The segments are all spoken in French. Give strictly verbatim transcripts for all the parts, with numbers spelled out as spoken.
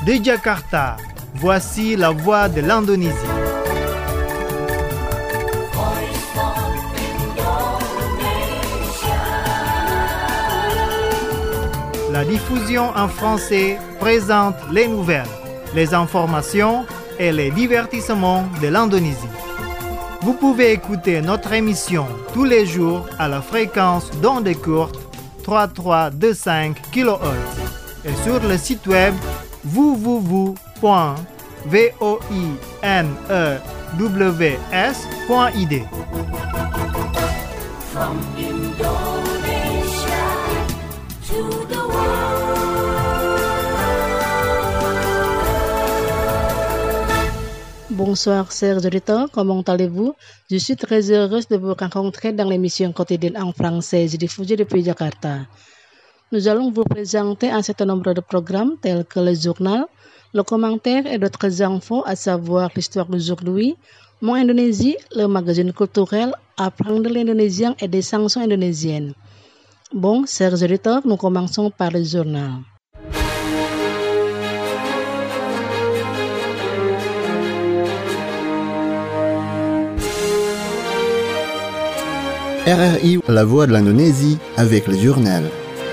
De Jakarta, voici la voix de l'Indonésie. La diffusion en français présente les nouvelles, les informations et les divertissements de l'Indonésie. Vous pouvez écouter notre émission tous les jours à la fréquence d'onde courte trois mille trois cent vingt-cinq kilohertz et sur le site web w w w point voinews point i d. From Indonesia to the Bonsoir, chers auditeurs, comment allez-vous? Je suis très heureuse de vous rencontrer dans l'émission quotidienne en français diffusée depuis Jakarta. Nous allons vous présenter un certain nombre de programmes tels que le journal, le commentaire et d'autres infos, à savoir l'histoire d'aujourd'hui, Mon Indonésie, le magazine culturel, apprendre l'indonésien et des chansons indonésiennes. Bon, chers auditeurs, nous commençons par le journal. R R I, la voix de l'Indonésie, avec le journal.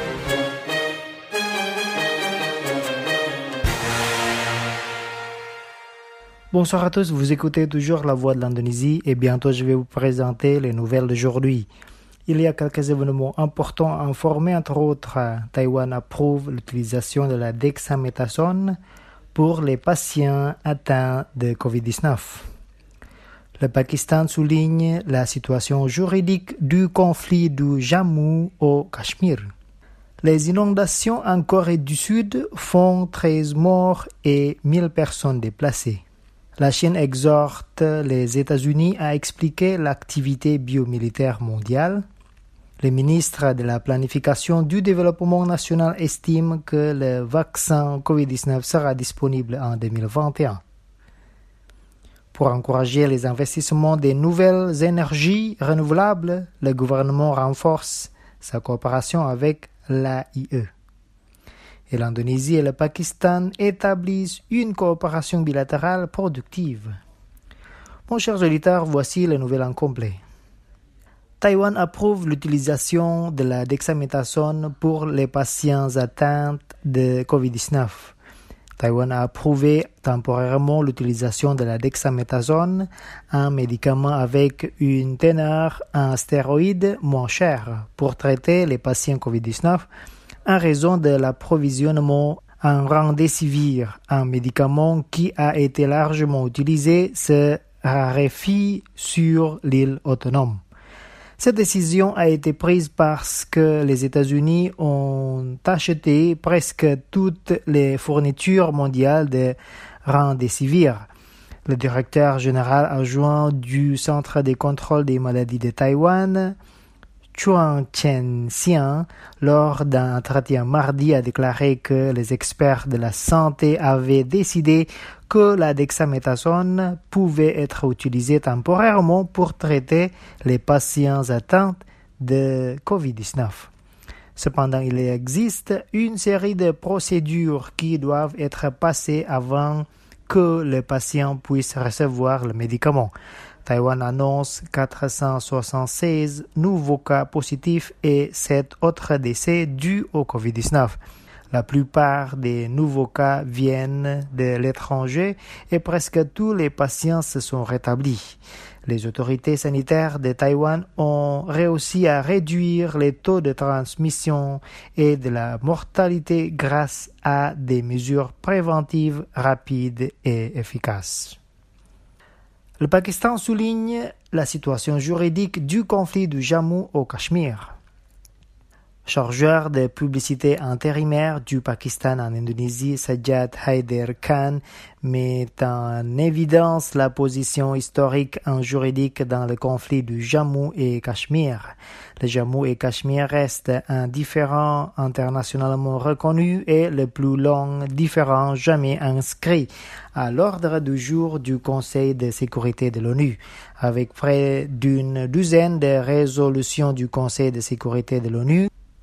Bonsoir à tous, vous écoutez toujours la voix de l'Indonésie et bientôt je vais vous présenter les nouvelles d'aujourd'hui. Il y a quelques événements importants à informer, entre autres, Taïwan approuve l'utilisation de la dexaméthasone pour les patients atteints de covid dix-neuf. Le Pakistan souligne la situation juridique du conflit du Jammu au Cachemire. Les inondations en Corée du Sud font treize morts et mille personnes déplacées. La Chine exhorte les États-Unis à expliquer l'activité biomilitaire mondiale. Le ministre de la Planification du Développement national estime que le vaccin covid dix-neuf sera disponible en deux mille vingt et un. Pour encourager les investissements des nouvelles énergies renouvelables, le gouvernement renforce sa coopération avec l'A I E. Et l'Indonésie et le Pakistan établissent une coopération bilatérale productive. Mon chers auditeurs, voici les nouvelles en complet. Taïwan approuve l'utilisation de la dexaméthasone pour les patients atteints de covid dix-neuf. Taïwan a approuvé temporairement l'utilisation de la dexaméthasone, un médicament avec une teneur en stéroïdes moins chère pour traiter les patients covid dix-neuf en raison de l'approvisionnement en remdesivir, un médicament qui a été largement utilisé, se raréfie sur l'île autonome. Cette décision a été prise parce que les États-Unis ont acheté presque toutes les fournitures mondiales de remdesivir. Le directeur général adjoint du Centre de contrôle des maladies de Taïwan, Chuang Chen-Xian, lors d'un entretien mardi, a déclaré que les experts de la santé avaient décidé que la dexaméthasone pouvait être utilisée temporairement pour traiter les patients atteints de covid dix-neuf. Cependant, il existe une série de procédures qui doivent être passées avant que les patients puissent recevoir le médicament. Taïwan annonce quatre cent soixante-seize nouveaux cas positifs et sept autres décès dus au covid dix-neuf. La plupart des nouveaux cas viennent de l'étranger et presque tous les patients se sont rétablis. Les autorités sanitaires de Taïwan ont réussi à réduire les taux de transmission et de la mortalité grâce à des mesures préventives rapides et efficaces. Le Pakistan souligne la situation juridique du conflit du Jammu au Cachemire. Chargeur de publicité intérimaire du Pakistan en Indonésie, Sajjad Haider Khan met en évidence la position historique et juridique dans le conflit du Jammu et Cachemire. Le Jammu et Cachemire restent un différend internationalement reconnu et le plus long différend jamais inscrit à l'ordre du jour du Conseil de sécurité de l'ONU. Avec près d'une douzaine de résolutions du Conseil de sécurité de l'ONU,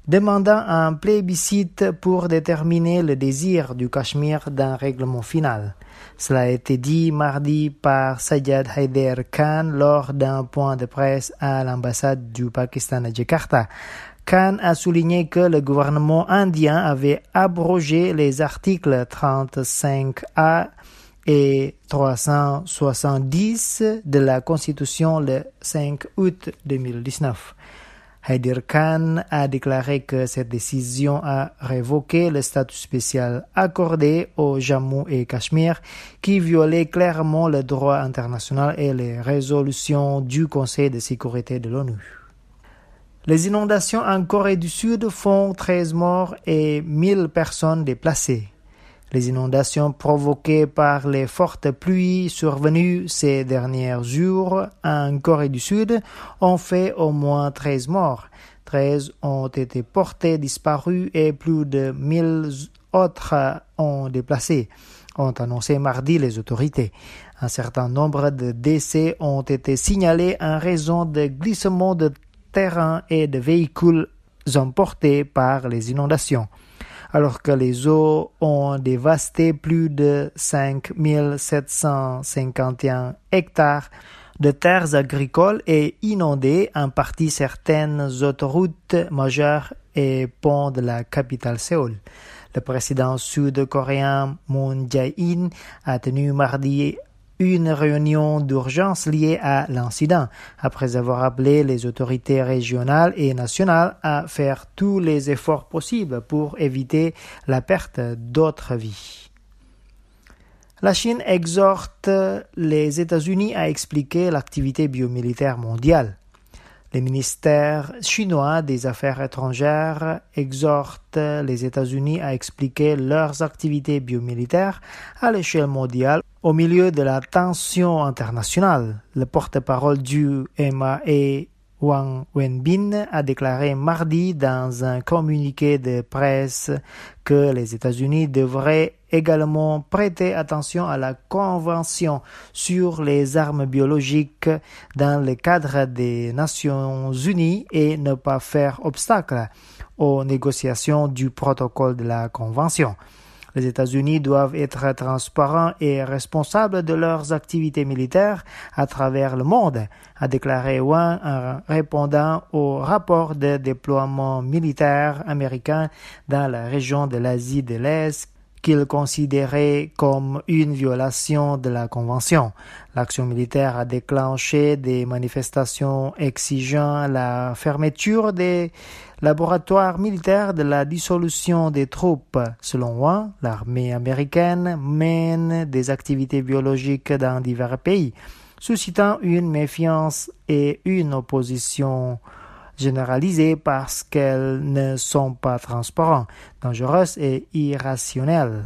demandant un plébiscite pour déterminer le désir du Cachemire d'un règlement final. Cela a été dit mardi par Sajjad Haider Khan lors d'un point de presse à l'ambassade du Pakistan à Jakarta. Khan a souligné que le gouvernement indien avait abrogé les articles trente-cinq A et trois cent soixante-dix de la Constitution le cinq août deux mille dix-neuf. Haider Khan a déclaré que cette décision a révoqué le statut spécial accordé au Jammu et Cachemire qui violait clairement le droit international et les résolutions du Conseil de sécurité de l'ONU. Les inondations en Corée du Sud font treize morts et mille personnes déplacées. Les inondations provoquées par les fortes pluies survenues ces derniers jours en Corée du Sud ont fait au moins treize morts. treize ont été portés disparus et plus de mille autres ont déplacé, ont annoncé mardi les autorités. Un certain nombre de décès ont été signalés en raison de glissements de terrain et de véhicules emportés par les inondations. Alors que les eaux ont dévasté plus de cinq mille sept cent cinquante et un hectares de terres agricoles et inondé en partie certaines autoroutes majeures et ponts de la capitale Séoul. Le président sud-coréen Moon Jae-in a tenu mardi une réunion d'urgence liée à l'incident, après avoir appelé les autorités régionales et nationales à faire tous les efforts possibles pour éviter la perte d'autres vies. La Chine exhorte les États-Unis à expliquer l'activité biomilitaire mondiale. Le ministère chinois des Affaires étrangères exhorte les États-Unis à expliquer leurs activités biomilitaires à l'échelle mondiale au milieu de la tension internationale. Le porte-parole du M A E, Wang Wenbin, a déclaré mardi dans un communiqué de presse que les États-Unis devraient également prêter attention à la Convention sur les armes biologiques dans le cadre des Nations Unies et ne pas faire obstacle aux négociations du protocole de la Convention. Les États-Unis doivent être transparents et responsables de leurs activités militaires à travers le monde, a déclaré Wang en répondant au rapport de déploiement militaire américain dans la région de l'Asie de l'Est qu'il considérait comme une violation de la Convention. L'action militaire a déclenché des manifestations exigeant la fermeture des laboratoires militaires de la dissolution des troupes. Selon Wang, l'armée américaine mène des activités biologiques dans divers pays, suscitant une méfiance et une opposition généralisées parce qu'elles ne sont pas transparentes, dangereuses et irrationnelles.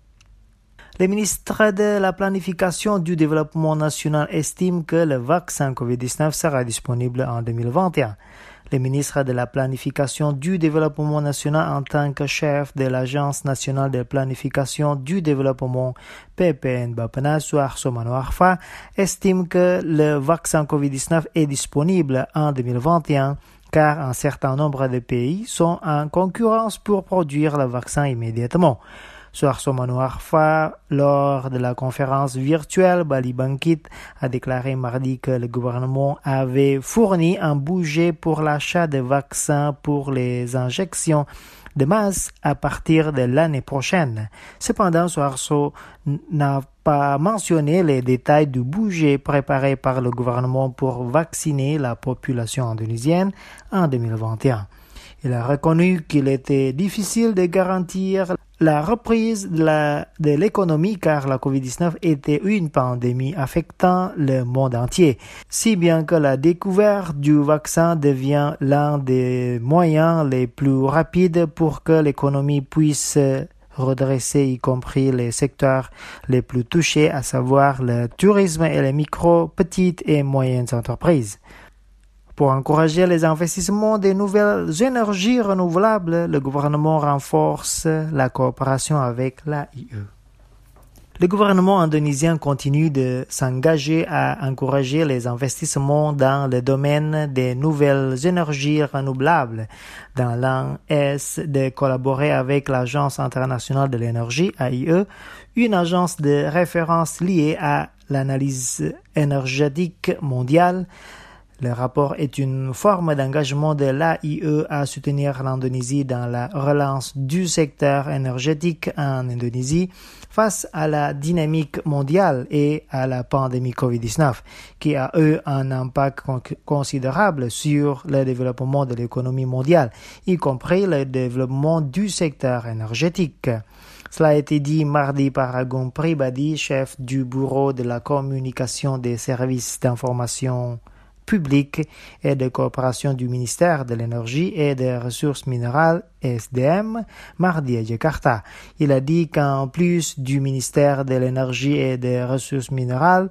Le ministre de la Planification du Développement National estime que le vaccin covid dix-neuf sera disponible en deux mille vingt et un. Le ministre de la Planification du Développement National en tant que chef de l'Agence nationale de planification du développement P P N Bapena Suharto Manoarfa estime que le vaccin covid dix-neuf est disponible en deux mille vingt et un car un certain nombre de pays sont en concurrence pour produire le vaccin immédiatement. Suharto Manoarfa, lors de la conférence virtuelle Bali Bangkit, a déclaré mardi que le gouvernement avait fourni un budget pour l'achat de vaccins pour les injections de masse à partir de l'année prochaine. Cependant, Suharto n'a pas mentionné les détails du budget préparé par le gouvernement pour vacciner la population indonésienne en deux mille vingt et un. Il a reconnu qu'il était difficile de garantir la reprise de, la, de l'économie car la covid dix-neuf était une pandémie affectant le monde entier, si bien que la découverte du vaccin devient l'un des moyens les plus rapides pour que l'économie puisse redresser, y compris les secteurs les plus touchés, à savoir le tourisme et les micro, petites et moyennes entreprises. Pour encourager les investissements des nouvelles énergies renouvelables, le gouvernement renforce la coopération avec l'A I E. Le gouvernement indonésien continue de s'engager à encourager les investissements dans le domaine des nouvelles énergies renouvelables, dans l'A S de collaborer avec l'Agence internationale de l'énergie, A I E, une agence de référence liée à l'analyse énergétique mondiale. Le rapport est une forme d'engagement de l'A I E à soutenir l'Indonésie dans la relance du secteur énergétique en Indonésie face à la dynamique mondiale et à la pandémie covid dix-neuf, qui a eu un impact considérable sur le développement de l'économie mondiale, y compris le développement du secteur énergétique. Cela a été dit mardi par Agung Pribadi, chef du bureau de la communication des services d'information publique et de coopération du ministère de l'Énergie et des Ressources minérales S D M, mardi à Jakarta. Il a dit qu'en plus du ministère de l'Énergie et des Ressources minérales,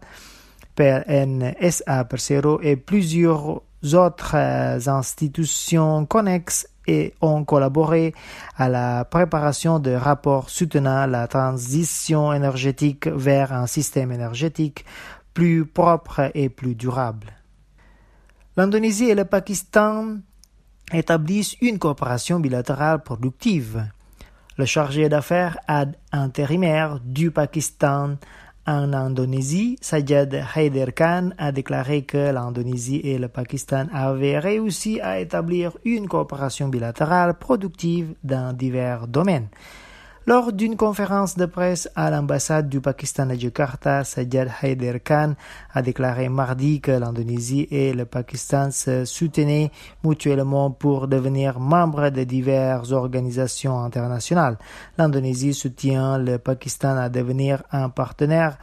P L N S A Persero et plusieurs autres institutions connexes et ont collaboré à la préparation de rapports soutenant la transition énergétique vers un système énergétique plus propre et plus durable. L'Indonésie et le Pakistan établissent une coopération bilatérale productive. Le chargé d'affaires ad intérimaire du Pakistan en Indonésie, Sajjad Haider Khan, a déclaré que l'Indonésie et le Pakistan avaient réussi à établir une coopération bilatérale productive dans divers domaines. Lors d'une conférence de presse à l'ambassade du Pakistan à Jakarta, Sajjad Haider Khan a déclaré mardi que l'Indonésie et le Pakistan se soutenaient mutuellement pour devenir membres de diverses organisations internationales. L'Indonésie soutient le Pakistan à devenir un partenaire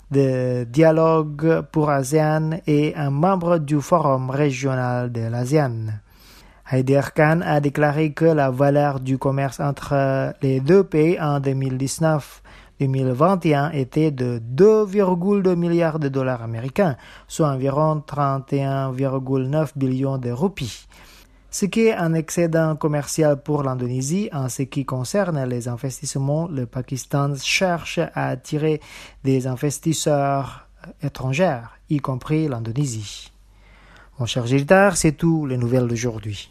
de dialogue pour ASEAN et un membre du Forum régional de l'ASEAN. Haider Khan a déclaré que la valeur du commerce entre les deux pays en deux mille dix-neuf deux mille vingt et un était de deux virgule deux milliards de dollars américains, soit environ trente et un virgule neuf billions de roupies. Ce qui est un excédent commercial pour l'Indonésie. En ce qui concerne les investissements, le Pakistan cherche à attirer des investisseurs étrangers, y compris l'Indonésie. Mon cher Giltard, c'est tout les nouvelles d'aujourd'hui.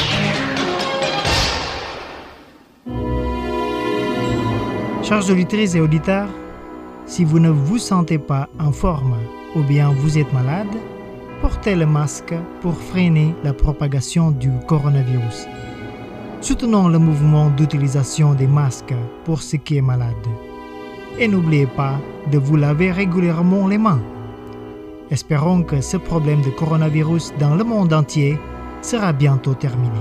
Chers auditrices et auditeurs, si vous ne vous sentez pas en forme ou bien vous êtes malade, portez le masque pour freiner la propagation du coronavirus. Soutenons le mouvement d'utilisation des masques pour ceux qui sont malades. Et n'oubliez pas de vous laver régulièrement les mains. Espérons que ce problème de coronavirus dans le monde entier sera bientôt terminé.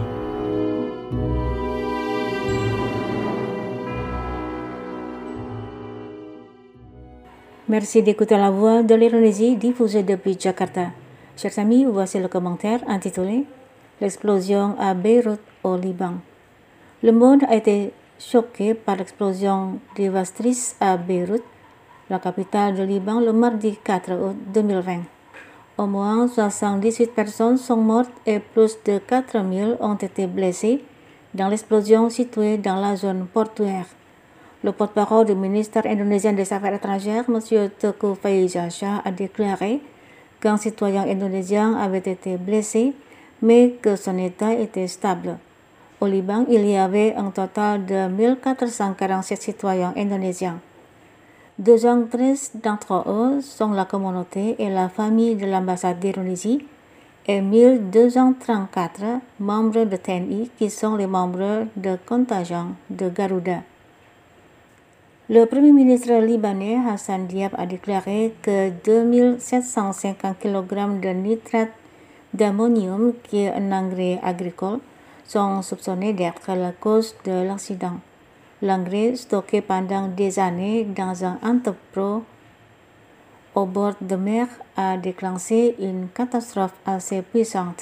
Merci d'écouter la voix de l'Indonésie diffusée depuis Jakarta. Chers amis, voici le commentaire intitulé « L'explosion à Beyrouth au Liban ». Le monde a été choqué par l'explosion dévastatrice à Beyrouth, la capitale du Liban, le mardi quatre août deux mille vingt. Au moins soixante-dix-huit personnes sont mortes et plus de quatre mille ont été blessées dans l'explosion située dans la zone portuaire. Le porte-parole du ministère indonésien des Affaires étrangères, M. Teuku Faizasyah, a déclaré qu'un citoyen indonésien avait été blessé, mais que son état était stable. Au Liban, il y avait un total de mille quatre cent quarante-sept citoyens indonésiens. deux cent treize d'entre eux sont la communauté et la famille de l'ambassade d'Indonésie et mille deux cent trente-quatre membres de T N I qui sont les membres de contingent de Garuda. Le Premier ministre libanais Hassan Diab a déclaré que deux mille sept cent cinquante kilogrammes de nitrate d'ammonium, qui est un engrais agricole, sont soupçonnés d'être la cause de l'accident. L'engrais stocké pendant des années dans un entrepôt au bord de mer a déclenché une catastrophe assez puissante.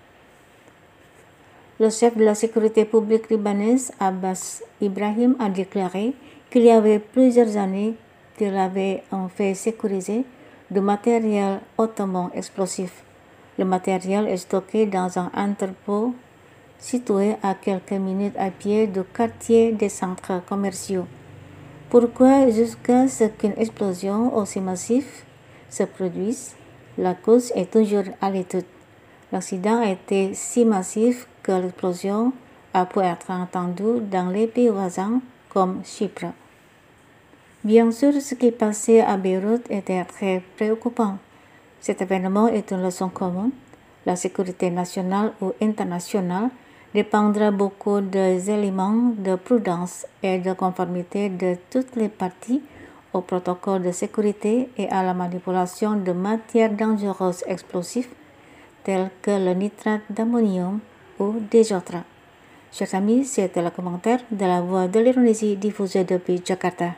Le chef de la sécurité publique libanaise, Abbas Ibrahim, a déclaré qu'il y avait plusieurs années qu'il avait en fait sécurisé de matériel hautement explosif. Le matériel est stocké dans un entrepôt situé à quelques minutes à pied du quartier des centres commerciaux. Pourquoi jusqu'à ce qu'une explosion aussi massive se produise, la cause est toujours à l'étude. L'accident a été si massif que l'explosion a pu être entendue dans les pays voisins comme Chypre. Bien sûr, ce qui passait à Beyrouth était très préoccupant. Cet événement est une leçon commune. La sécurité nationale ou internationale dépendra beaucoup des éléments de prudence et de conformité de toutes les parties au protocole de sécurité et à la manipulation de matières dangereuses explosives telles que le nitrate d'ammonium ou des autres. Chers amis, c'était le commentaire de la Voix de l'Indonésie diffusé depuis Jakarta.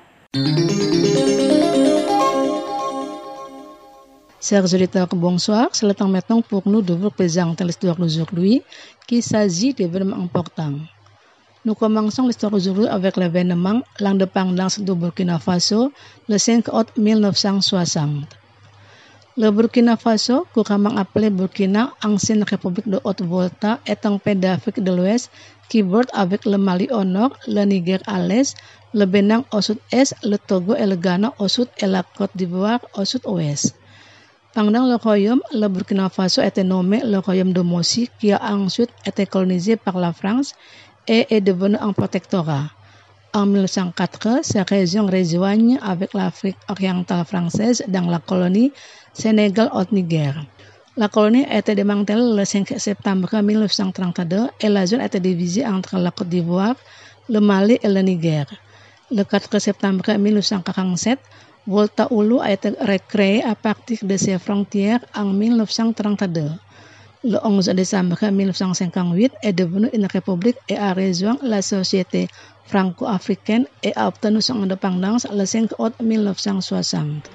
Chers auditeurs, bonsoir. C'est le temps maintenant pour nous de vous présenter l'histoire d'aujourd'hui qui s'agit d'événements importants. Nous commençons l'histoire d'aujourd'hui avec l'événement l'indépendance de Burkina Faso le cinq août mille neuf cent soixante. Le Burkina Faso, couramment appelé Burkina, ancienne république de Haute-Volta, est un pays d'Afrique de l'Ouest qui borde avec le Mali au nord, le Niger à l'est, le Bénin au sud-est, le Togo et le Ghana au sud et la Côte d'Ivoire au sud-ouest. Pendant le royaume, le Burkina Faso était nommé le royaume de Mossi, qui a ensuite été colonisé par la France et est devenu un protectorat. En mille neuf cent quatre, ces régions rejoignent avec l'Afrique orientale française dans la colonie Sénégal-Haute-Niger. La colonie a été démantelée le cinq septembre mille neuf cent trente-deux et la zone a été divisée entre la Côte d'Ivoire, le Mali et le Niger. Le quatre septembre mille neuf cent quarante-sept, Volta Oulu a été recréé à partir de ses frontières en mille neuf cent trente-deux. Le onze décembre mille neuf cent cinquante-huit est devenue une république et a rejoint la société franco-africaine et a obtenu son indépendance le cinq août mille neuf cent soixante.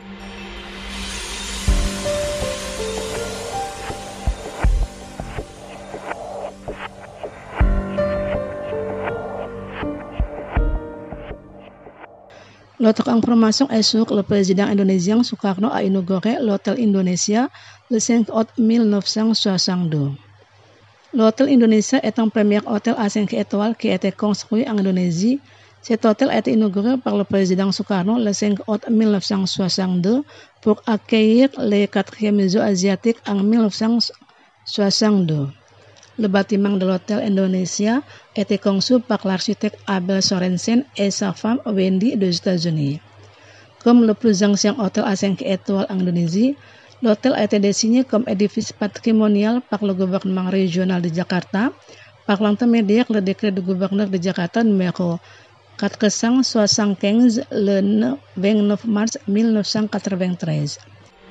L'autre information est sur le président indonésien Sukarno a inauguré l'hôtel Indonesia le cinq août mille neuf cent soixante-deux. L'hôtel Indonesia est un premier hôtel à cinq étoiles qui a été construit en Indonésie. Cet hôtel a été inauguré par le président Sukarno le cinq août mille neuf cent soixante-deux pour accueillir les quatrièmes Jeux asiatiques en mille neuf cent soixante-deux. Le bâtiment de l'hôtel Indonesia a été conçu par l'architecte Abel Sorensen et sa femme Wendy des États-Unis. Comme le plus ancien hôtel à cinq étoiles en Indonésie, l'hôtel a été désigné comme édifice patrimonial par le gouvernement régional de Jakarta par l'intermédiaire le décret du gouverneur de Jakarta numéro quatre cent soixante-quinze le vingt-neuf mars mille neuf cent quatre-vingt-treize.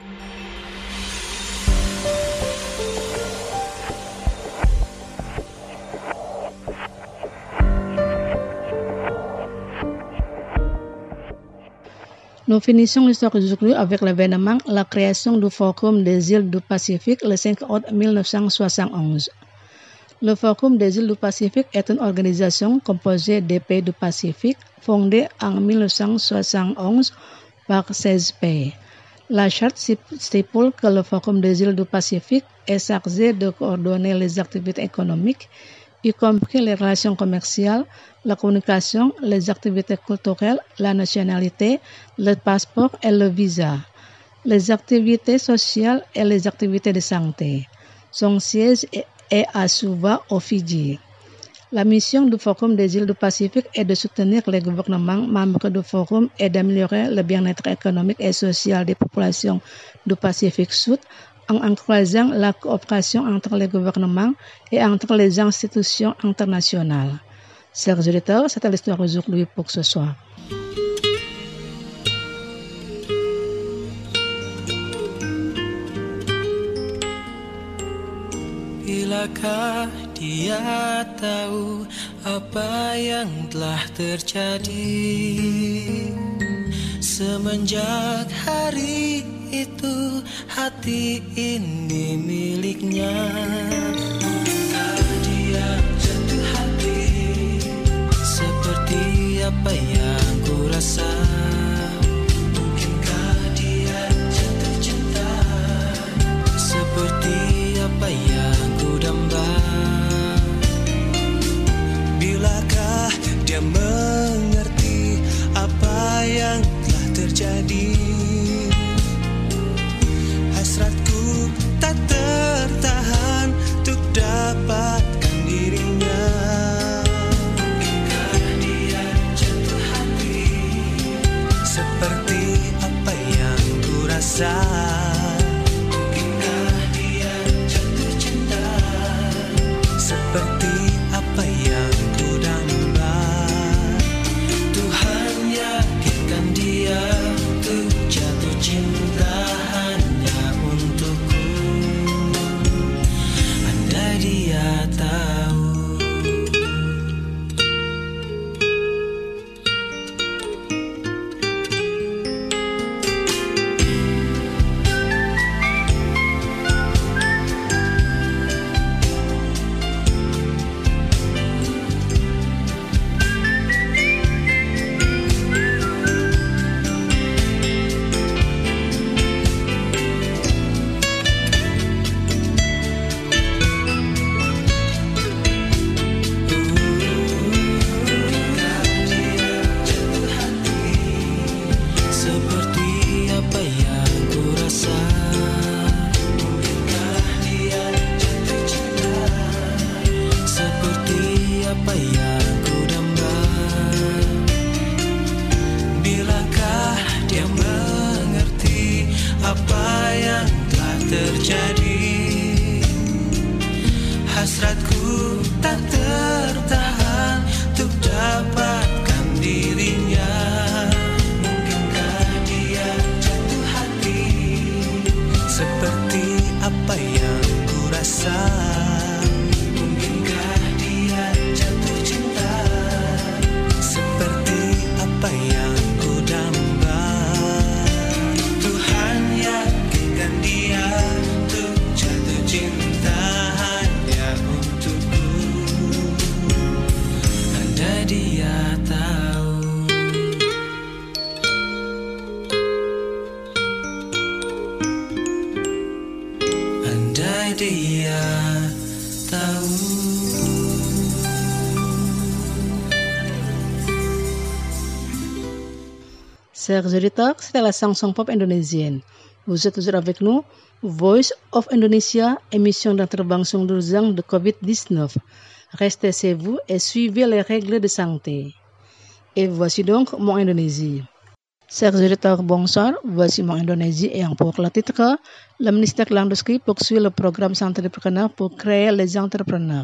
Nous finissons l'histoire d'aujourd'hui avec l'événement la création du Forum des îles du Pacifique le cinq août mille neuf cent soixante-onze. Le Forum des îles du Pacifique est une organisation composée des pays du Pacifique fondée en mille neuf cent soixante-onze par seize pays. La charte stipule que le Forum des îles du Pacifique est chargé de coordonner les activités économiques, y compris les relations commerciales, la communication, les activités culturelles, la nationalité, le passeport et le visa, les activités sociales et les activités de santé. Son siège est à Suva, au Fidji. La mission du Forum des îles du Pacifique est de soutenir les gouvernements membres du Forum et d'améliorer le bien-être économique et social des populations du Pacifique Sud en encourageant la coopération entre les gouvernements et entre les institutions internationales. Chers auditeurs, c'était l'histoire d'aujourd'hui pour ce soir. Bilakah dia tahu apa yang telah terjadi semenjak hari itu hati ini miliknya. Mungkinkah dia jatuh hati seperti apa yang ku rasa? Mungkinkah dia jatuh cinta seperti apa yang ku damba? Bilakah dia mengerti apa tahu. Hasratku tak tertahan untuk dapatkan dirinya. Mungkinkah dia jatuh hati seperti apa yang ku rasa? Mungkinkah dia jatuh cinta seperti apa yang ku damba? Tuhan yakinkan dia untuk jatuh cinta untukku, andai dia tahu. Andai dia tahu. Chers auditeurs, c'était la chanson pop indonésienne. Vous êtes toujours avec nous, Voice of Indonesia, émission d'intervention d'urgence de covid dix-neuf. Restez chez vous et suivez les règles de santé. Et voici donc mon Indonésie. Chers auditeurs, bonsoir. Voici mon Indonésie et pour le titre, le ministère de l'Industrie poursuit le programme Centrepreneur pour créer les entrepreneurs.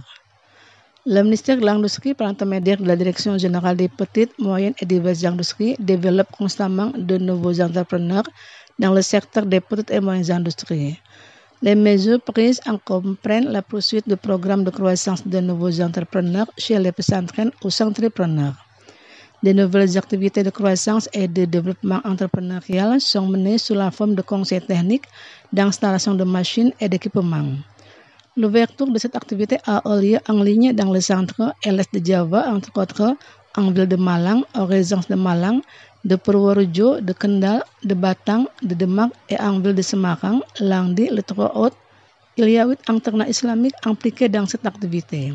Le ministère de l'Industrie, par l'intermédiaire de la Direction générale des petites, moyennes et diverses industries, développe constamment de nouveaux entrepreneurs dans le secteur des petites et moyennes industries. Les mesures prises en comprennent la poursuite du programme de croissance de nouveaux entrepreneurs chez les pesantren ou centrepreneurs. De nouvelles activités de croissance et de développement entrepreneurial sont menées sous la forme de conseils techniques, d'installation de machines et d'équipements. L'ouverture de cette activité a eu lieu en ligne dans le centre et l'est de Java, entre autres, en ville de Malang, en résidence de Malang, de Purworejo, de Kendal, de Batang, de Demak et en ville de Semarang, lundi le trois août. Il y a huit internats islamiques impliqués dans cette activité.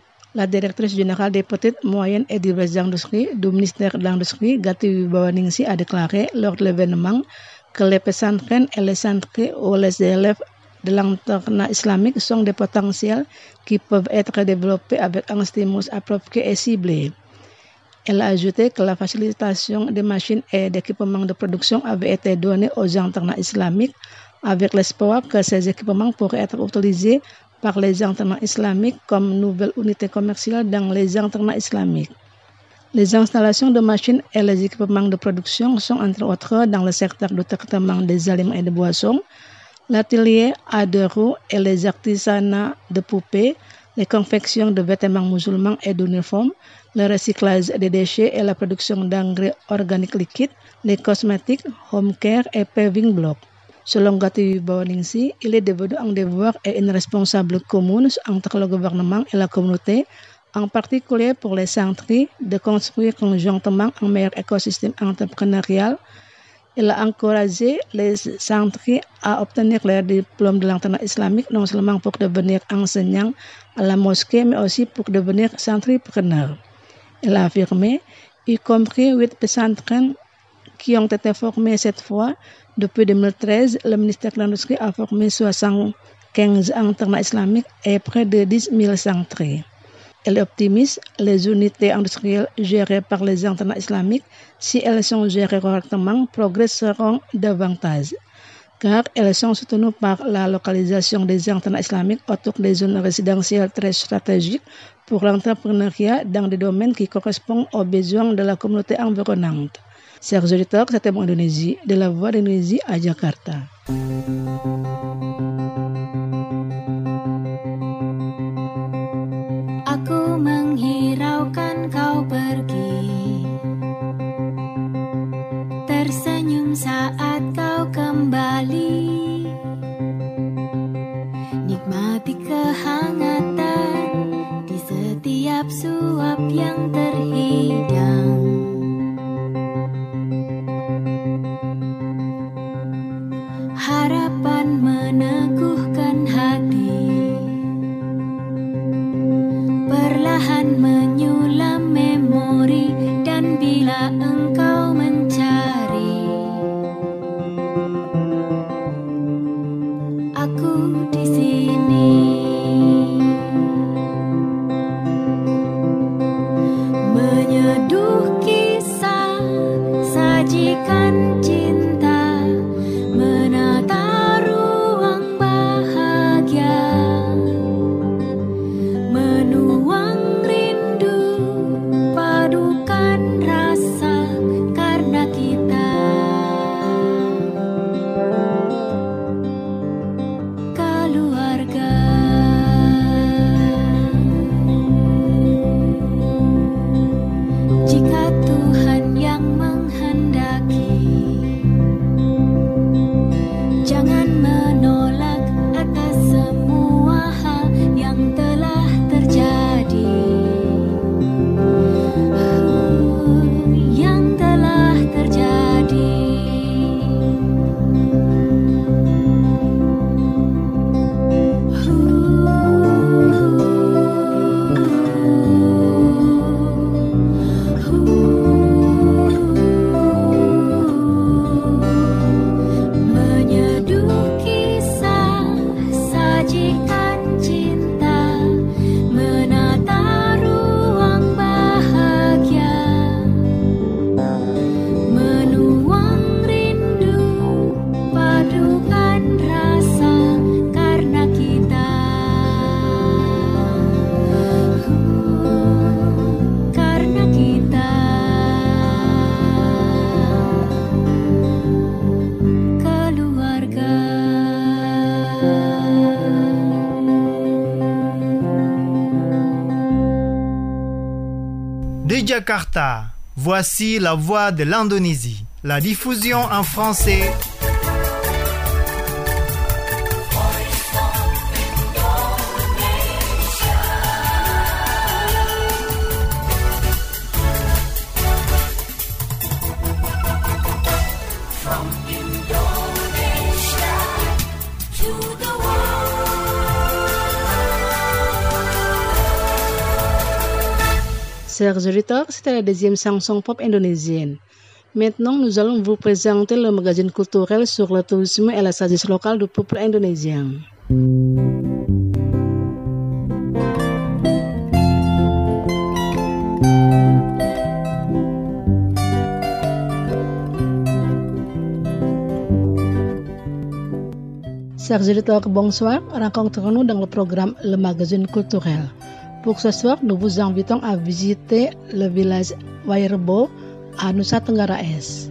La directrice générale des petites, moyennes et diverses industries du ministère de l'Industrie, Gati Wibawaningsi, a déclaré lors de l'événement que les pesantren et les centres ou les élèves de l'internat islamique sont des potentiels qui peuvent être développés avec un stimulus approprié et ciblé. Elle a ajouté que la facilitation des machines et d'équipements de production avait été donnée aux internats islamiques avec l'espoir que ces équipements pourraient être utilisés par les internats islamiques comme nouvelle unité commerciale dans les internats islamiques. Les installations de machines et les équipements de production sont entre autres dans le secteur du traitement des aliments et des boissons, l'atelier à deux roues et les artisanats de poupées, les confections de vêtements musulmans et d'uniformes, le recyclage des déchets et la production d'engrais organiques liquides, les cosmétiques, home care et paving blocks. Selon Gati Wibawaningsi, il est devenu un devoir et une responsable commune entre le gouvernement et la communauté, en particulier pour les centres, de construire conjointement un meilleur écosystème entrepreneurial. Il a encouragé les centres à obtenir leur diplôme de l'internat islamique, non seulement pour devenir enseignants à la mosquée, mais aussi pour devenir centrepreneurs. Il a affirmé, y compris huit pesantren qui ont été formés cette fois. Depuis deux mille treize, le ministère de l'Industrie a formé soixante-quinze internats islamiques et près de dix mille centres. Elle est optimiste, les unités industrielles gérées par les internats islamiques, si elles sont gérées correctement, progresseront davantage, car elles sont soutenues par la localisation des internats islamiques autour des zones résidentielles très stratégiques pour l'entrepreneuriat dans des domaines qui correspondent aux besoins de la communauté environnante. Chers auditeurs, c'était mon Indonésie, de la Voix d'Indonésie à Jakarta. Nikmati kehangatan di setiap suap yang terhidang. Harapan meneguhkan hati, perlahan menyulam memori, dan bila engkau mencari, aku di sini. Menyeduh kisah, sajikan cinta, menata ruang bahagia, menuang rindu, padukan rasa karena kita keluarga. Jika Tuhan yang menghendaki, jangan menolak atas semua hal yang telah terjadi, yang telah terjadi. Menyeduh kisah, sajikan cinta, menata ruang bahagia, menuang rindu, padukan rasa karena kita, karena kita keluarga. De Jakarta, voici la voix de l'Indonésie. La diffusion en français. To the Chers auditeurs, c'était la deuxième chanson pop indonésienne. Maintenant, nous allons vous présenter le magazine culturel sur le tourisme et la sagesse locale du peuple indonésien. Chers auditeurs, bonsoir. Rencontrons-nous dans le programme Le Magazine Culturel. Pour ce soir, nous vous invitons à visiter le village Wairebo à Nusa Tenggara Est.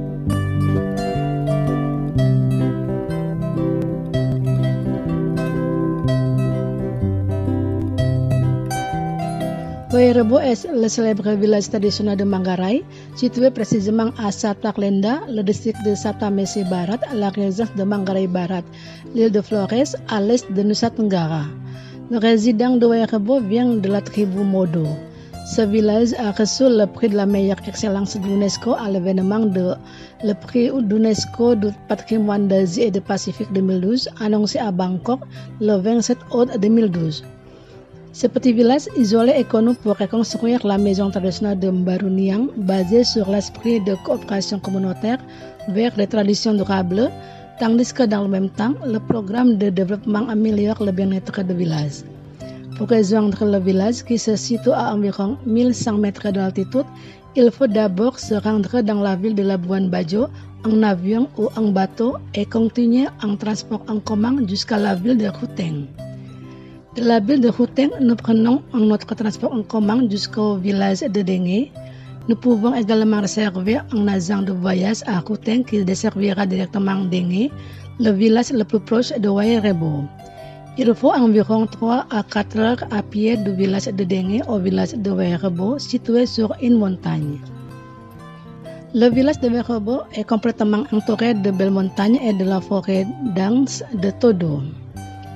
Wairebo est le célèbre village traditionnel de Manggarai, situé précisément à Sataklenda, le district de Satamese Barat, la région de Manggarai Barat, l'île de Flores, à l'est de Nusa Tenggara. Le résident de Wairebo vient de la tribu Modo. Ce village a reçu le prix de la meilleure excellence de l'UNESCO à l'événement de le prix d'UNESCO du patrimoine d'Asie et du Pacifique deux mille douze, annoncé à Bangkok le vingt-sept août deux mille douze. Ce petit village isolé est connu pour reconstruire la maison traditionnelle de Mbaruniang, basée sur l'esprit de coopération communautaire vers les traditions durables, tandis que dans le même temps, le programme de développement améliore le bien-être du village. Pour rejoindre le village qui se situe à environ mille cent mètres d'altitude, il faut d'abord se rendre dans la ville de Labuan Bajo en avion ou en bateau et continuer en transport en commun jusqu'à la ville de Ruteng. De la ville de Ruteng, nous prenons notre transport en commun jusqu'au village de Dengue. Nous pouvons également réserver un agent de voyage à Ruteng qui desservira directement Dengue, le village le plus proche de Wairebo. Il faut environ trois à quatre heures à pied du village de Dengue au village de Wairebo, situé sur une montagne. Le village de Wairebo est complètement entouré de belles montagnes et de la forêt dense de Todo.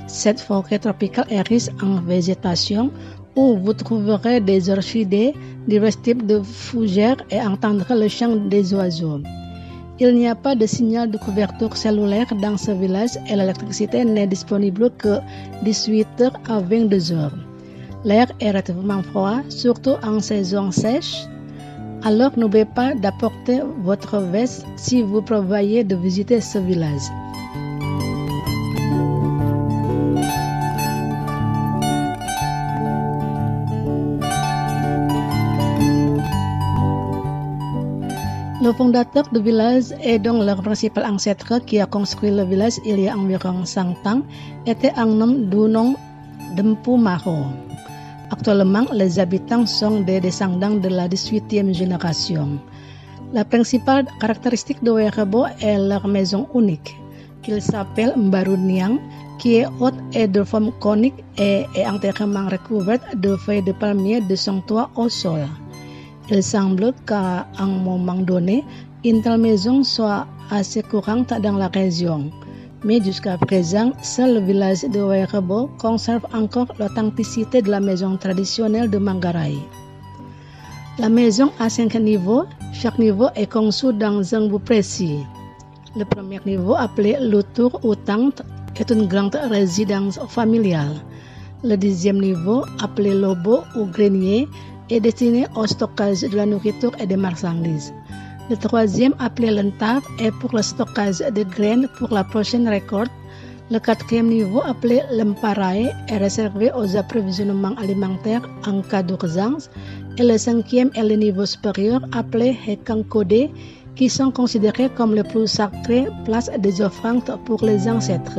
cette forêt tropicale est riche en végétation où vous trouverez des orchidées, divers types de fougères et entendrez le chant des oiseaux. Il n'y a pas de signal de couverture cellulaire dans ce village et l'électricité n'est disponible que dix-huit heures à vingt-deux heures. L'air est relativement froid, surtout en saison sèche. Alors n'oubliez pas d'apporter votre veste si vous prévoyez de visiter ce village. Le fondateur du village et donc leur principal ancêtre qui a construit le village il y a environ cent ans était un homme du nom d'Empu Maho. Actuellement, les habitants sont des descendants de la dix-huitième génération. La principale caractéristique de Wairebo est leur maison unique, qu'ils s'appellent Mbaruniang, qui est haute et de forme conique et est entièrement recouverte de feuilles de palmier de son toit au sol. Il semble qu'à un moment donné, une telle maison soit assez courante dans la région. Mais jusqu'à présent, seul le village de Wairebo conserve encore l'authenticité de la maison traditionnelle de Manggarai. La maison a cinq niveaux, chaque niveau est conçu dans un but précis. Le premier niveau, appelé le tour ou tente, est une grande résidence familiale. Le deuxième niveau, appelé lobo ou grenier, est destiné au stockage de la nourriture et des marchandises. Le troisième, appelé l'entave, est pour le stockage de graines pour la prochaine récolte. Le quatrième niveau, appelé l'emparai, est réservé aux approvisionnements alimentaires en cas d'urgence. Et le cinquième est le niveau supérieur, appelé hekangkode, qui sont considérés comme les plus sacrées places des offrandes pour les ancêtres.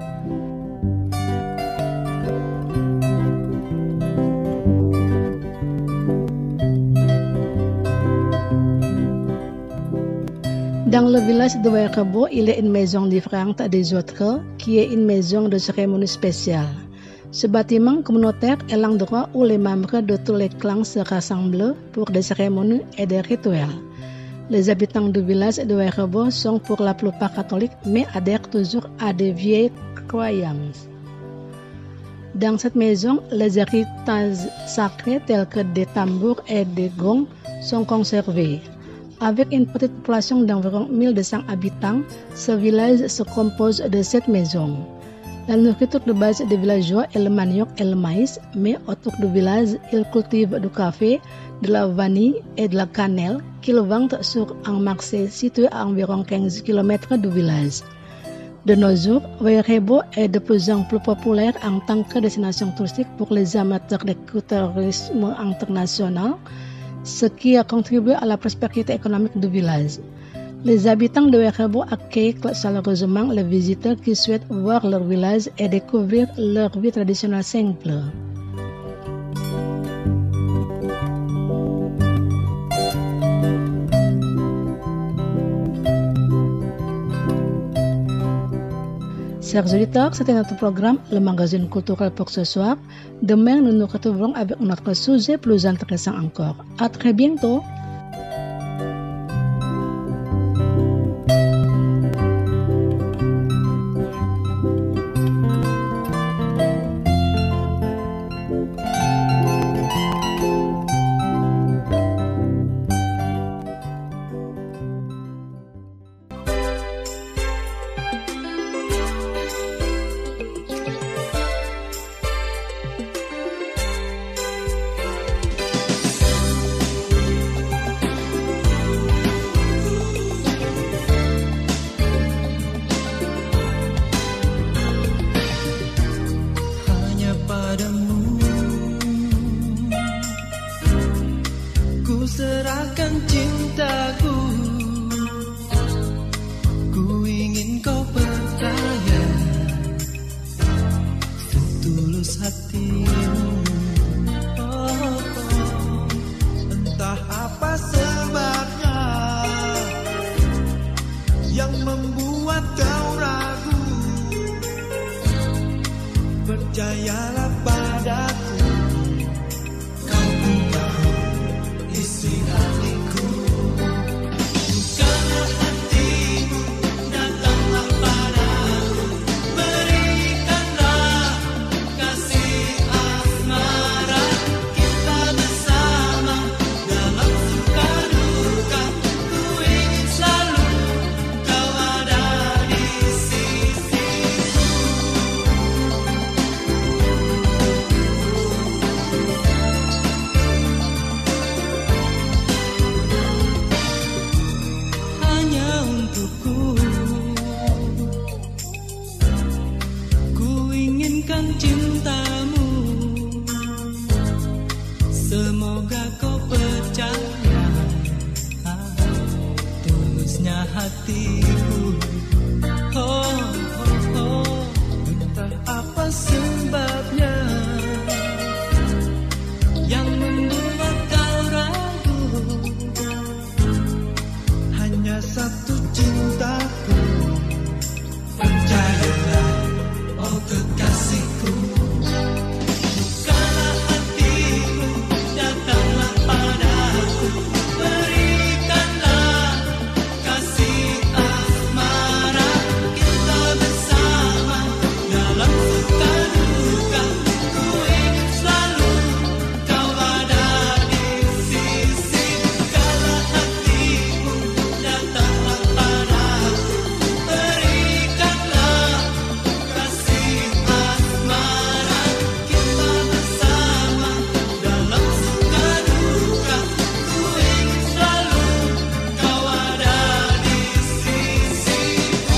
Dans le village de Wairebo, il y a une maison différente des autres, qui est une maison de cérémonie spéciale. Ce bâtiment communautaire est l'endroit où les membres de tous les clans se rassemblent pour des cérémonies et des rituels. Les habitants du village de Wairebo sont pour la plupart catholiques, mais adhèrent toujours à des vieilles croyances. Dans cette maison, les héritages sacrés tels que des tambours et des gongs sont conservés. Avec une petite population d'environ mille deux cents habitants, ce village se compose de sept maisons. La nourriture de base des villageois est le manioc et le maïs, mais autour du village, ils cultivent du café, de la vanille et de la cannelle qu'ils vendent sur un marché situé à environ quinze kilomètres du village. De nos jours, Wairebo est de plus en plus populaire en tant que destination touristique pour les amateurs d'écotourisme international, ce qui a contribué à la prospérité économique du village. Les habitants de Wairebo accueillent chaleureusement les visiteurs qui souhaitent voir leur village et découvrir leur vie traditionnelle simple. Chers auditeurs, c'était notre programme, le magazine culturel pour ce soir. Demain, nous nous retrouverons avec un autre sujet plus intéressant encore. À très bientôt! Serahkan cintaku, ku ingin kau percaya setulus hatimu. Oh, oh, entah apa sebabnya yang membuat kau ragu, percayalah padaku. Berikanlah dengan cintamu. Semoga kau percaya tulusnya hatiku. Oh, oh, oh. Entah apa sebabnya yang membuat kau ragu. Hanya satu cintaku. Percayalah, oh kekasihku. Bukalah hatimu, datanglah padaku. Berikanlah kasih asmara. Kita bersama dalam suka duka. Ku ingin selalu kau ada di sisi. Bukalah hatimu, datanglah padaku. Berikanlah kasih asmara. Kita bersama dalam suka duka. Ku ingin selalu kau ada di sisiku.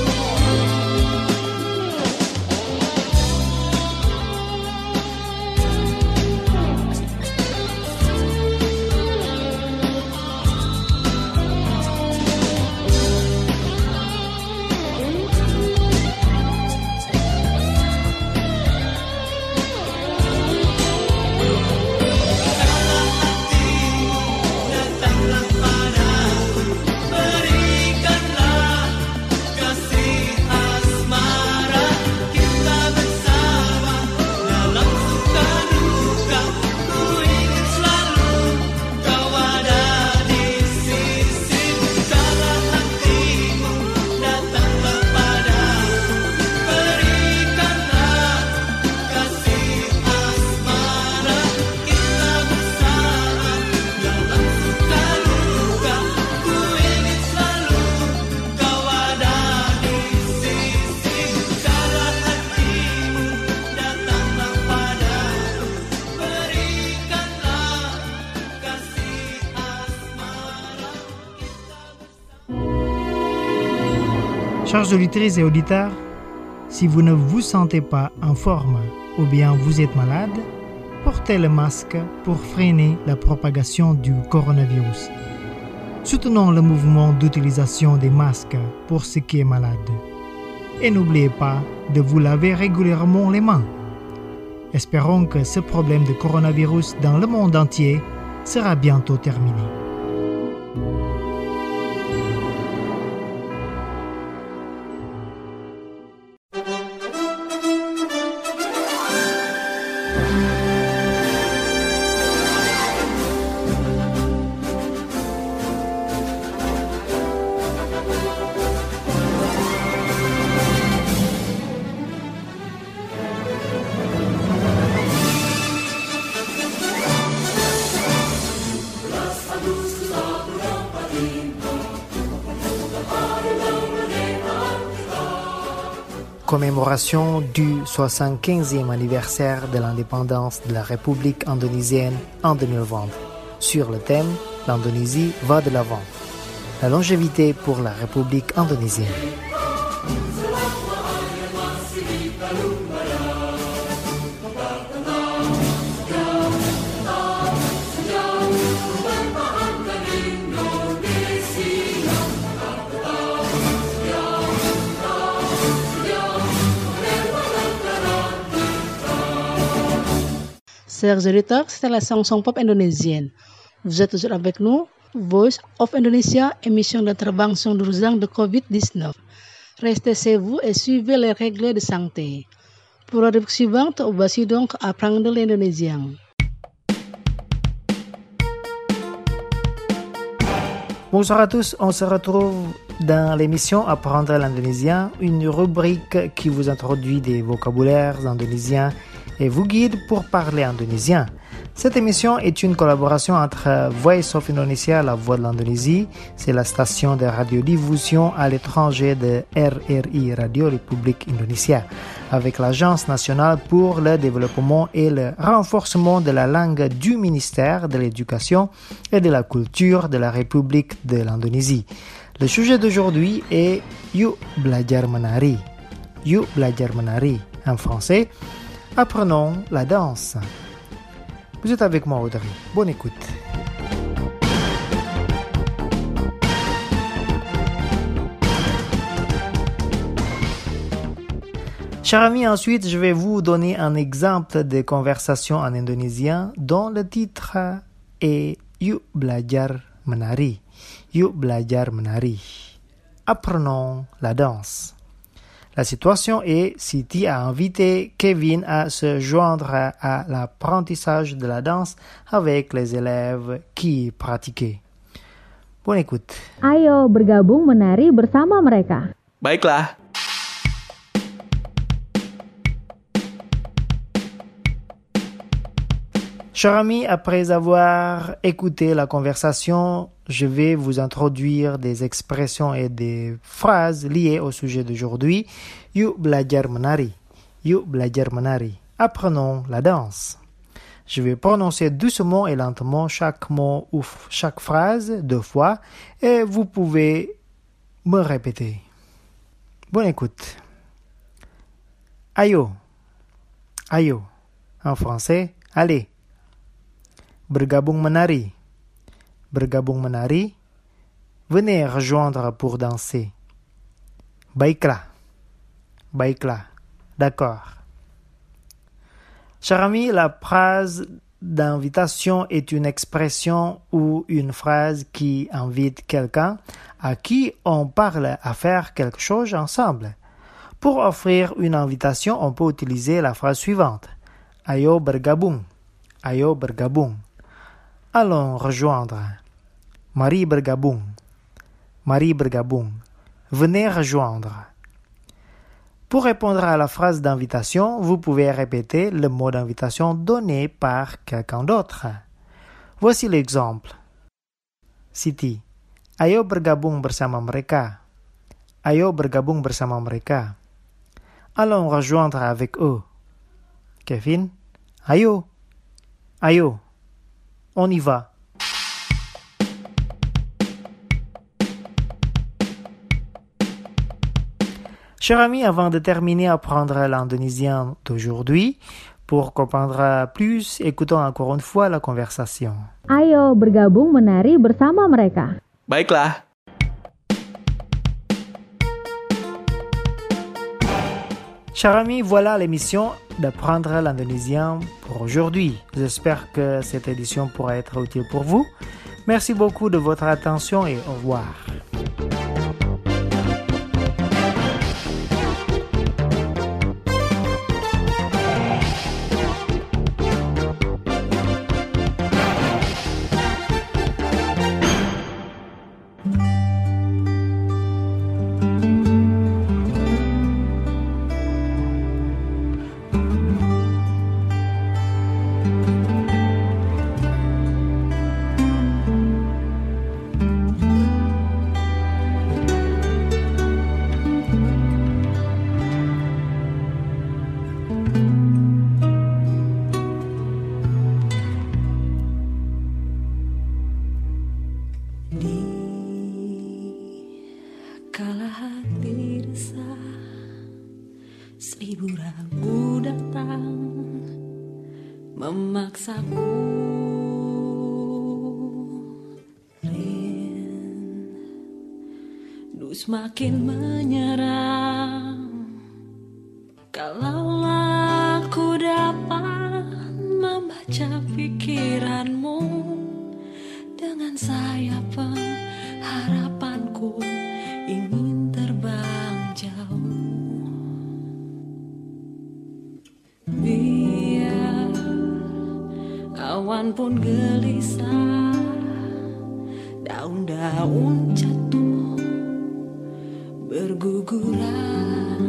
Datanglah padaku, berikanlah kasih asmara. Kita bersama dalam suka duka. Ku ingin selalu kau ada di sisi. Bukalah hatimu, datanglah padaku. Berikanlah kasih asmara. Kita bersama dalam suka duka. Ku ingin selalu kau ada di sisi. Bukalah hatimu, datanglah padaku. Berikanlah kasih asmara. Chers auditrices et auditeurs, si vous ne vous sentez pas en forme ou bien vous êtes malade, portez le masque pour freiner la propagation du coronavirus. Soutenons le mouvement d'utilisation des masques pour ceux qui est malade. Et n'oubliez pas de vous laver régulièrement les mains. Espérons que ce problème de coronavirus dans le monde entier sera bientôt terminé. Commémoration du soixante-quinzième anniversaire de l'indépendance de la République indonésienne en deux mille vingt. Sur le thème « L'Indonésie va de l'avant ». La longévité pour la République indonésienne. Chers auditeurs, c'était la chanson pop indonésienne. Vous êtes toujours avec nous, Voice of Indonesia, émission d'intervention d'urgence de covid dix-neuf. Restez chez vous et suivez les règles de santé. Pour la rubrique suivante, voici donc apprendre l'indonésien. Bonsoir à tous, on se retrouve dans l'émission Apprendre l'indonésien, une rubrique qui vous introduit des vocabulaires indonésiens et vous guide pour parler indonésien. Cette émission est une collaboration entre Voice of Indonesia, la voix de l'Indonésie, c'est la station de radiodiffusion à l'étranger de R R I Radio République Indonésia, avec l'Agence nationale pour le développement et le renforcement de la langue du ministère de l'Éducation et de la Culture de la République de l'Indonésie. Le sujet d'aujourd'hui est Yuk Belajar Menari. Yuk Belajar Menari. En français, apprenons la danse. Vous êtes avec moi, Audrey. Bonne écoute. Chers amis, ensuite, je vais vous donner un exemple de conversation en indonésien dont le titre est Yuk belajar menari. Yuk belajar menari. Apprenons la danse. La situation est, Siti a invité Kevin à se joindre à l'apprentissage de la danse avec les élèves qui pratiquaient. Bonne écoute. Ayo bergabung menari bersama mereka. Baiklah. Chers amis, après avoir écouté la conversation, je vais vous introduire des expressions et des phrases liées au sujet d'aujourd'hui. Yuk belajar menari. Yuk belajar menari. Apprenons la danse. Je vais prononcer doucement et lentement chaque mot ou chaque phrase deux fois et vous pouvez me répéter. Bonne écoute. Ayo. Ayo. En français, allez. Bergabung menari. Bergabung menari. Venez rejoindre pour danser. Baiklah. Baiklah. D'accord. Chers amis, la phrase d'invitation est une expression ou une phrase qui invite quelqu'un à qui on parle à faire quelque chose ensemble. Pour offrir une invitation, on peut utiliser la phrase suivante. Ayo bergabung. Ayo bergabung. Allons rejoindre. Mari bergabung. Mari bergabung. Venez rejoindre. Pour répondre à la phrase d'invitation, vous pouvez répéter le mot d'invitation donné par quelqu'un d'autre. Voici l'exemple. Siti, ayo bergabung bersama mereka. Ayo bergabung bersama mereka. Allons rejoindre avec eux. Kevin, ayo. Ayo. On y va. Chers amis, avant de terminer à apprendre l'indonésien d'aujourd'hui, pour comprendre plus, écoutons encore une fois la conversation. Ayo bergabung menari bersama mereka. Baiklah. Chers amis, voilà l'émission d'apprendre l'indonésien pour aujourd'hui. J'espère que cette édition pourra être utile pour vous. Merci beaucoup de votre attention et au revoir. Kala hati resah, seribu ragu datang memaksaku. Rindu semakin menyerang. Kalaulah aku dapat membaca pikiranmu dengan sayap pengharapanku ingin terbang jauh. Biar awan pun gelisah, daun-daun jatuh berguguran,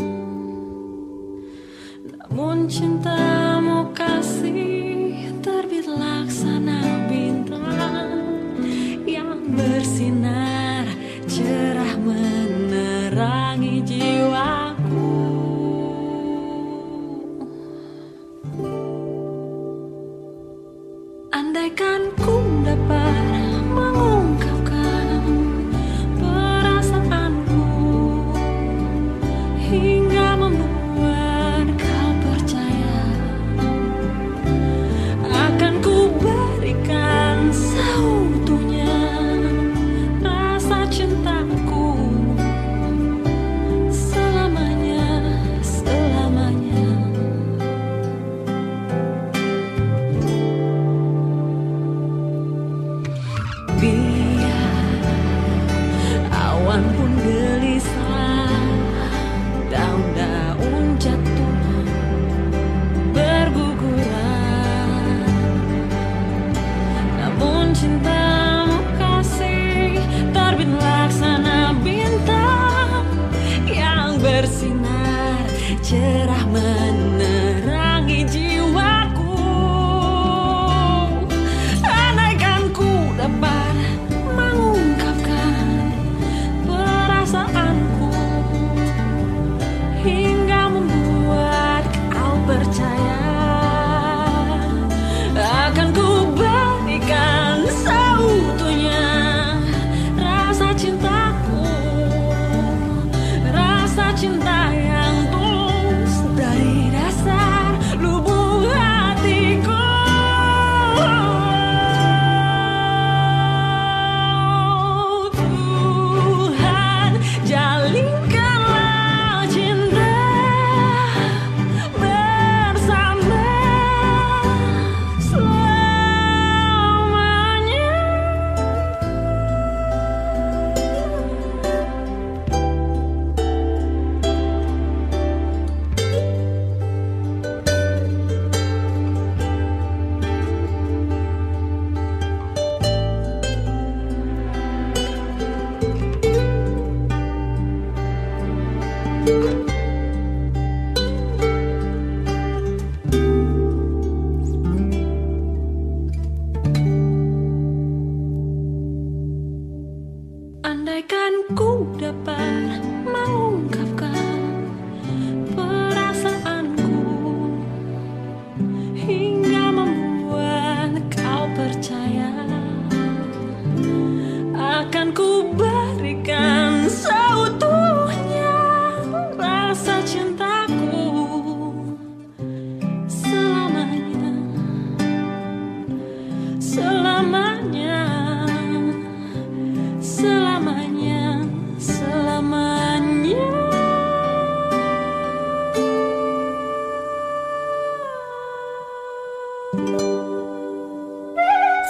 namun cintamu kasih terbit laksana bintang yang bersinar cerah menerangi jiwaku. Andaikan ku dapat mengungkapkan perasaanku hingga membuat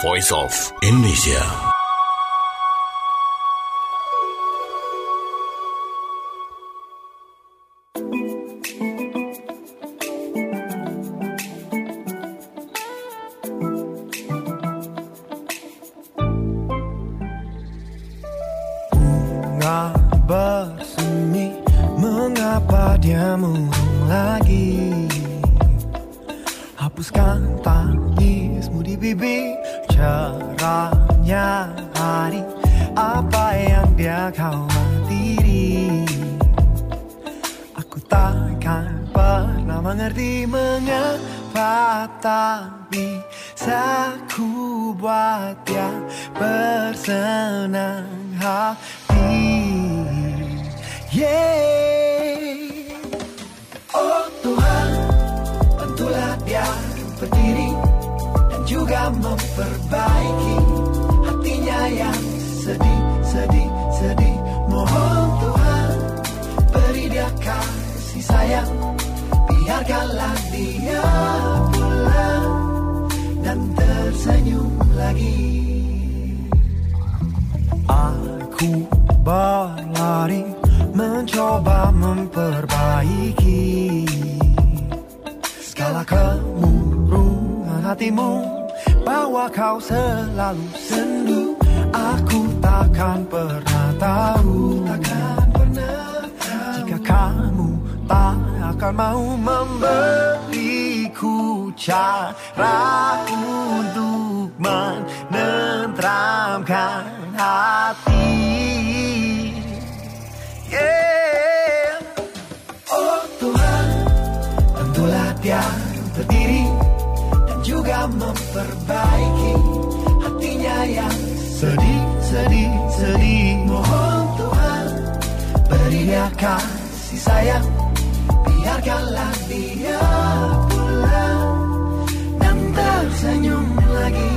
Voice of Indonesia. Bunga bersemi, mengapa dia murung lagi? Hapuskan tangismu di bibir, cerahnya hari, apa yang dia khawatiri? Aku takkan pernah mengerti mengapa, tapi aku buat dia bersenang hati. Yeah. Oh Tuhan, bantulah dia berdiri dan juga memperbaiki hatinya yang sedih, sedih, sedih. Mohon Tuhan, beri dia kasih sayang, biarkanlah dia pulang dan tersenyum lagi. Aku berlari mencoba memperbaiki segala kemurungan hatimu, bahwa kau selalu sendu. Aku takkan pernah tahu, takkan pernah tahu, jika kamu tak akan mau memberiku cara untuk menenteramkan hati. Yeah. Oh Tuhan, bantulah dia berdiri dan juga memperbaiki hatinya yang sedih, sedih, sedih. Mohon Tuhan, beri dia kasih sayang, biarkanlah dia pulang dan tersenyum lagi.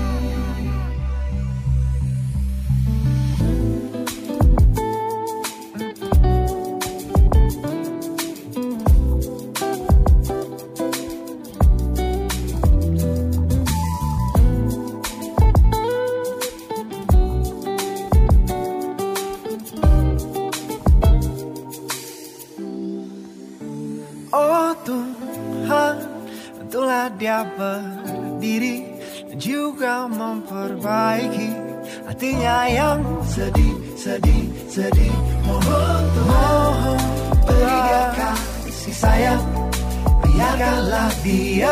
Oh Tuhan, bantulah dia berdiri dan juga memperbaiki hatinya yang sedih, sedih, sedih. Mohon Tuhan, beri dia kasih sayang, biarkanlah dia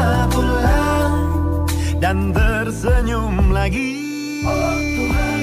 pulang dan tersenyum lagi. Oh Tuhan,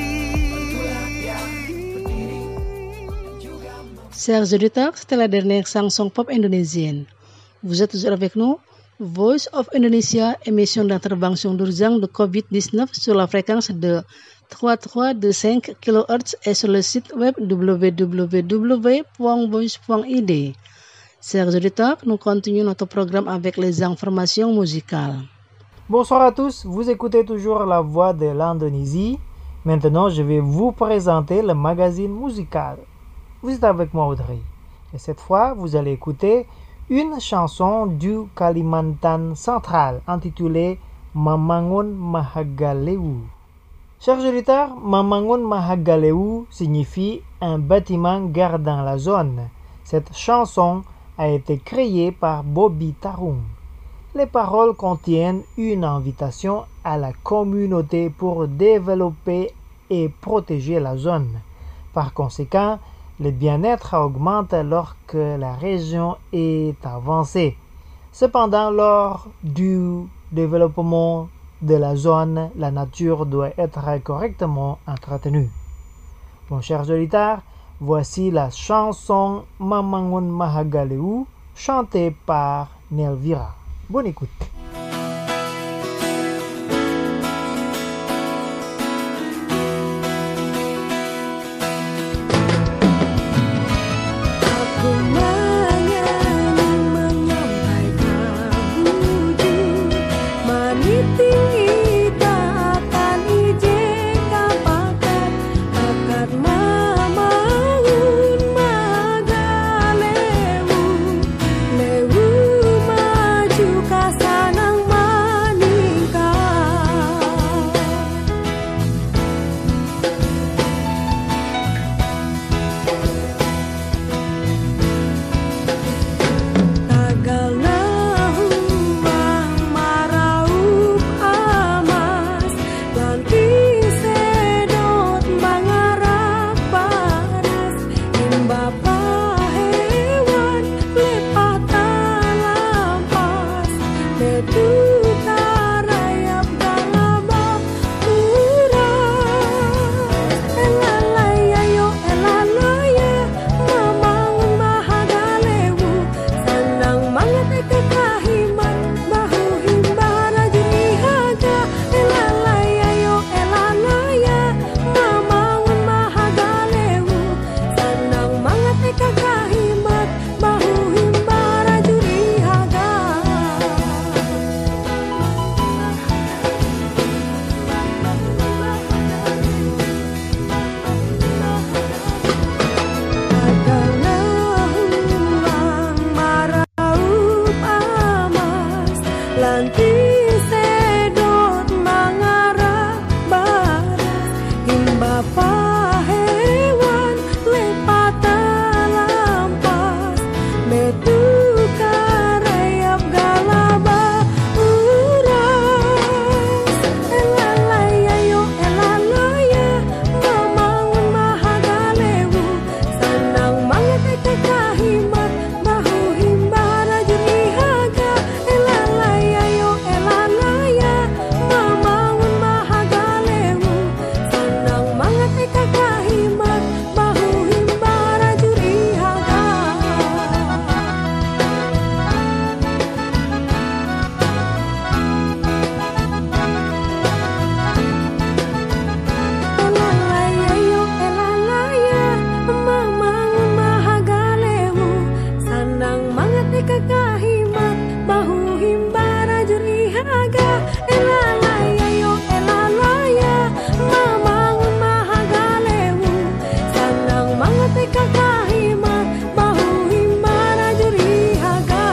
bantulah dia berdiri dan juga Chers auditeurs, c'était la dernière chanson pop indonésienne. Vous êtes toujours avec nous, Voice of Indonesia, émission d'intervention d'urgence de covid dix-neuf sur la fréquence de trois mille trois cent vingt-cinq kilohertz et sur le site web w w w point voice point i d. Chers auditeurs, nous continuons notre programme avec les informations musicales. Bonsoir à tous, vous écoutez toujours la voix de l'Indonésie. Maintenant, je vais vous présenter le magazine musical. Vous êtes avec moi Audrey. Et cette fois, vous allez écouter une chanson du Kalimantan central intitulée Mamangun Mahagaleu. Chers auditeurs, Mamangun Mahagaleu signifie un bâtiment gardant la zone. Cette chanson a été créée par Bobby Tarung. Les paroles contiennent une invitation à la communauté pour développer et protéger la zone. Par conséquent, le bien-être augmente lorsque la région est avancée. Cependant, lors du développement de la zone, la nature doit être correctement entretenue. Mon chers auditeurs, voici la chanson Mamangun Mahagaleu chantée par Nelvira. Bonne écoute. Sana kakahiman bahu himbara juri haga elalaya yo elalaya mamangun mahagalewu sanang mangat e kakahimat bahu himbara juri haga Adalah maraup amas lanti sedot mangarah baras himba pahewan lepata lampas metu karayap galaba uras elalaya yo elalaya mamangun mahagalewu sanang mangat e kakahimat bahu himbara juri haga elalaya yo elalaya mamangun mahagalewu sanang mangat e kakahimat bahu himbara juri haga elalaya yo elalaya mamangun mahagalewu sanang mangat e kakahimat bahu himbara juri haga elalaya yo elalaya mamangun mahagalewu sanang mangat e kakahimat bahu himbara juri haga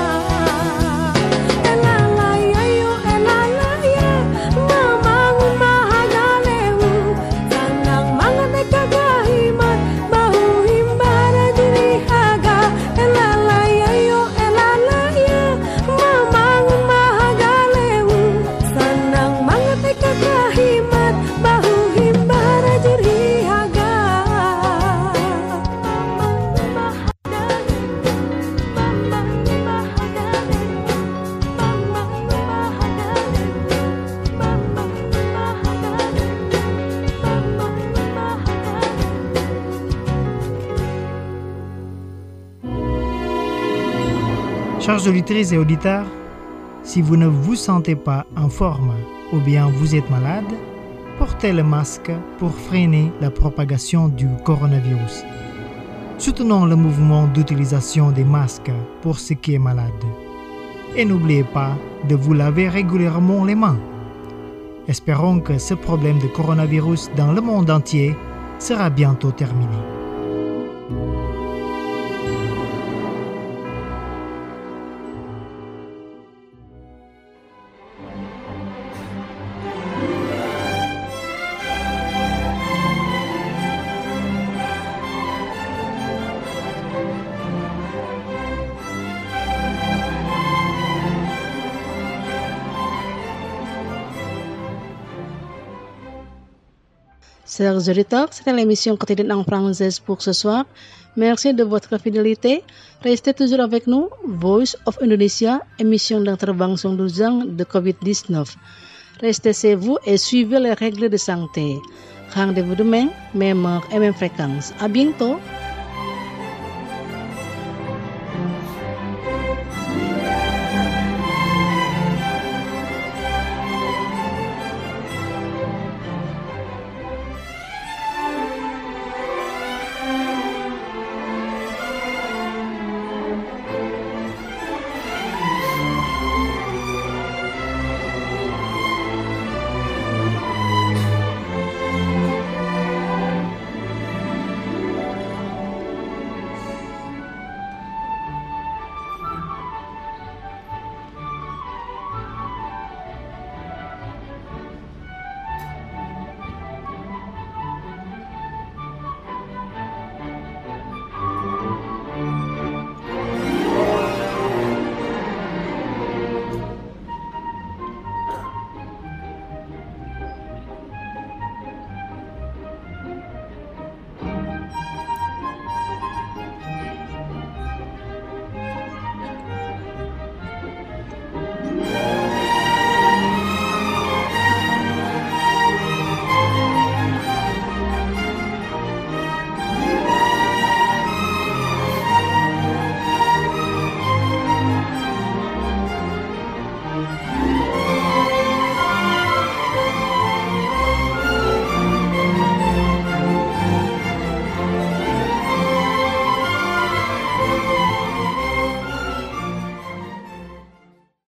elalaya yo elalaya mamangun mahagalewu sanang mangat e kakahimat bahu himbara juri haga elalaya yo elalaya mamangun mahagalewu sanang mangat e kakahimat bahu himbara juri haga Chers auditrices et auditeurs, si vous ne vous sentez pas en forme ou bien vous êtes malade, portez le masque pour freiner la propagation du coronavirus. Soutenons le mouvement d'utilisation des masques pour ceux qui sont malades. Et n'oubliez pas de vous laver régulièrement les mains. Espérons que ce problème de coronavirus dans le monde entier sera bientôt terminé. Chers auditeurs, c'était l'émission quotidienne en français pour ce soir. Merci de votre fidélité. Restez toujours avec nous. Voice of Indonesia, émission d'intervention d'urgence de covid dix-neuf. Restez chez vous et suivez les règles de santé. Rendez-vous demain, même heure et même fréquence. À bientôt.